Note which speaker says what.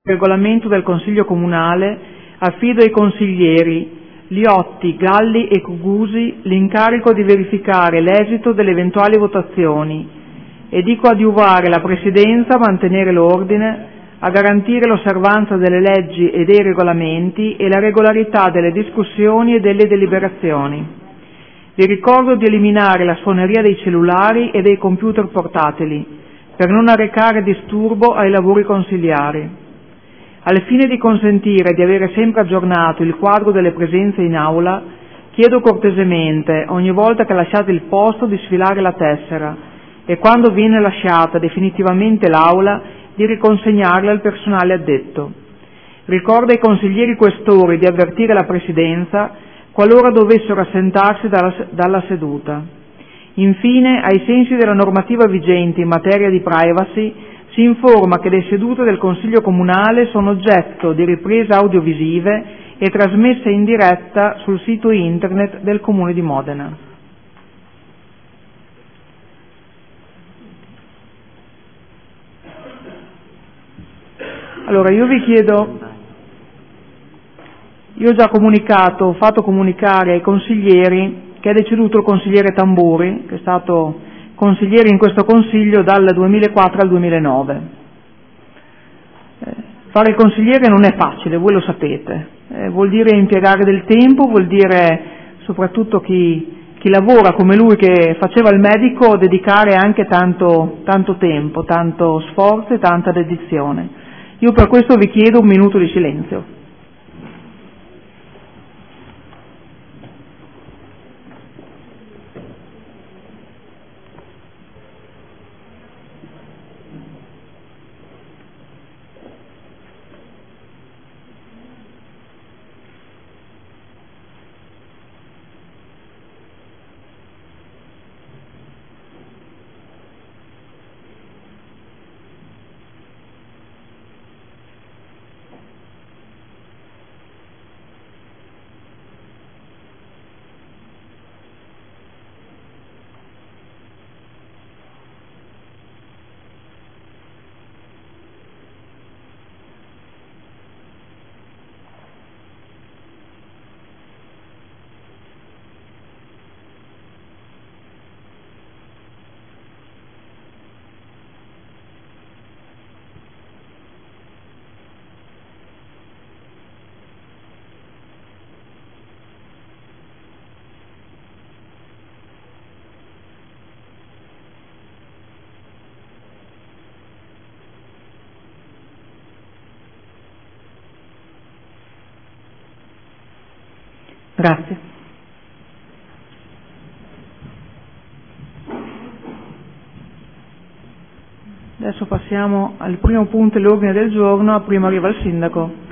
Speaker 1: regolamento del Consiglio Comunale, affido ai consiglieri Liotti, Galli e Cugusi l'incarico di verificare l'esito delle eventuali votazioni e di coadiuvare la Presidenza a mantenere l'ordine, a garantire l'osservanza delle leggi e dei regolamenti e la regolarità delle discussioni e delle deliberazioni. Vi ricordo di eliminare la suoneria dei cellulari e dei computer portatili, per non arrecare disturbo ai lavori consiliari. Al fine di consentire di avere sempre aggiornato il quadro delle presenze in aula, chiedo cortesemente, ogni volta che lasciate il posto, di sfilare la tessera e quando viene lasciata definitivamente l'aula, di riconsegnarla al personale addetto. Ricordo ai consiglieri questori di avvertire la Presidenza qualora dovessero assentarsi dalla seduta. Infine, ai sensi della normativa vigente in materia di privacy, si informa che le sedute del Consiglio Comunale sono oggetto di riprese audiovisive e trasmesse in diretta sul sito internet del Comune di Modena. Allora, io vi chiedo, io ho già ho fatto comunicare ai consiglieri che è deceduto il consigliere Tamburi, che è stato consigliere in questo Consiglio dal 2004 al 2009. Fare il consigliere non è facile, voi lo sapete, vuol dire impiegare del tempo, vuol dire soprattutto chi lavora come lui che faceva il medico dedicare anche tanto tempo, tanto sforzo e tanta dedizione. Io per questo vi chiedo un minuto di silenzio. Grazie. Adesso passiamo al primo punto dell'ordine del giorno, prima arriva il Sindaco.